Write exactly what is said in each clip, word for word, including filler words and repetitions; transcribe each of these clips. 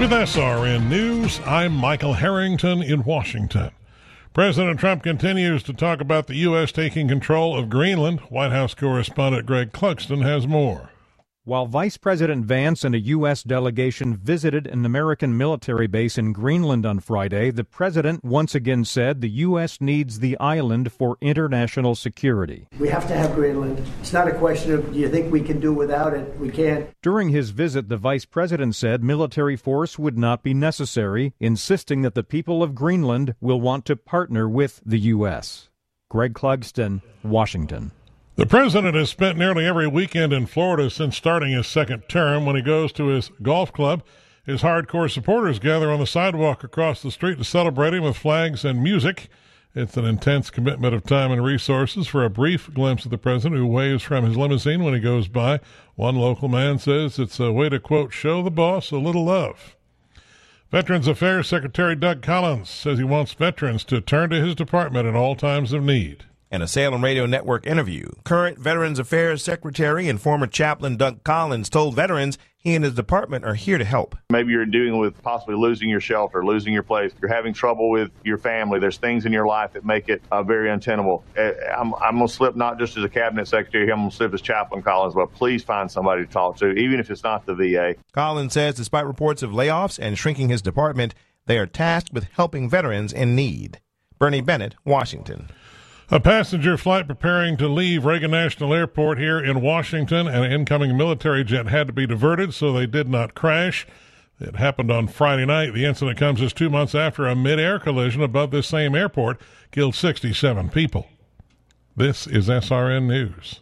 With S R N News, I'm Michael Harrington in Washington. President Trump continues to talk about the U S taking control of Greenland. White House correspondent Greg Clugston has more. While Vice President Vance and a U S delegation visited an American military base in Greenland on Friday, the president once again said the U S needs the island for international security. We have to have Greenland. It's not a question of, do you think we can do without it? We can't. During his visit, the vice president said military force would not be necessary, insisting that the people of Greenland will want to partner with the U S. Greg Clugston, Washington. The president has spent nearly every weekend in Florida since starting his second term. When he goes to his golf club, his hardcore supporters gather on the sidewalk across the street to celebrate him with flags and music. It's an intense commitment of time and resources. For a brief glimpse of the president, who waves from his limousine when he goes by, one local man says it's a way to, quote, show the boss a little love. Veterans Affairs Secretary Doug Collins says he wants veterans to turn to his department in all times of need. In a Salem Radio Network interview, current Veterans Affairs Secretary and former chaplain Doug Collins told veterans he and his department are here to help. Maybe you're dealing with possibly losing your shelter, losing your place. You're having trouble with your family. There's things in your life that make it uh, very untenable. I'm, I'm going to slip not just as a cabinet secretary, I'm going to slip as Chaplain Collins, but please find somebody to talk to, even if it's not the V A. Collins says despite reports of layoffs and shrinking his department, they are tasked with helping veterans in need. Bernie Bennett, Washington. A passenger flight preparing to leave Reagan National Airport here in Washington, an incoming military jet had to be diverted so they did not crash. It happened on Friday night. The incident comes just two months after a mid-air collision above this same airport killed sixty-seven people. This is S R N News.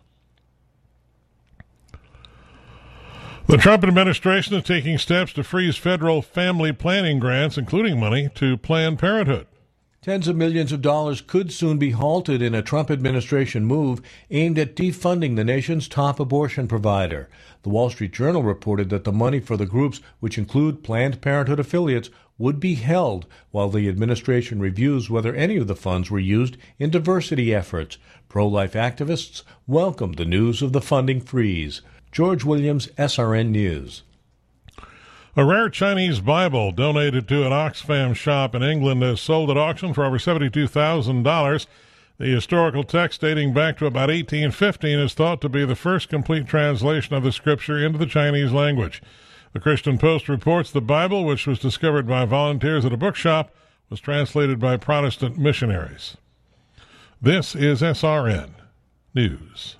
The Trump administration is taking steps to freeze federal family planning grants, including money to Planned Parenthood. Tens of millions of dollars could soon be halted in a Trump administration move aimed at defunding the nation's top abortion provider. The Wall Street Journal reported that the money for the groups, which include Planned Parenthood affiliates, would be held while the administration reviews whether any of the funds were used in diversity efforts. Pro-life activists welcomed the news of the funding freeze. George Williams, S R N News. A rare Chinese Bible donated to an Oxfam shop in England is sold at auction for over seventy-two thousand dollars. The historical text, dating back to about eighteen fifteen, is thought to be the first complete translation of the scripture into the Chinese language. The Christian Post reports the Bible, which was discovered by volunteers at a bookshop, was translated by Protestant missionaries. This is S R N News.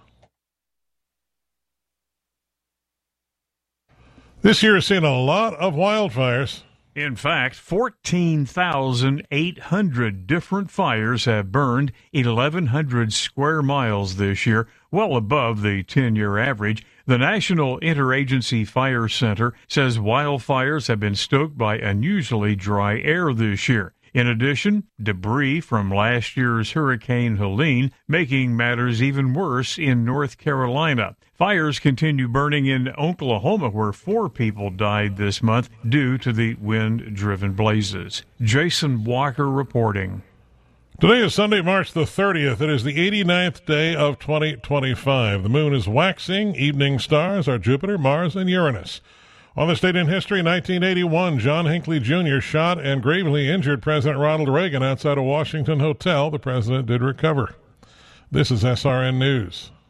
This year has seen a lot of wildfires. In fact, fourteen thousand eight hundred different fires have burned eleven hundred square miles this year, well above the ten-year average. The National Interagency Fire Center says wildfires have been stoked by unusually dry air this year. In addition, debris from last year's Hurricane Helene making matters even worse in North Carolina. Fires continue burning in Oklahoma, where four people died this month due to the wind-driven blazes. Jason Walker reporting. Today is Sunday, March the thirtieth. It is the eighty-ninth day of twenty twenty-five. The moon is waxing. Evening stars are Jupiter, Mars, and Uranus. On this date in history, nineteen eighty-one, John Hinckley Junior shot and gravely injured President Ronald Reagan outside a Washington hotel. The president did recover. This is S R N News.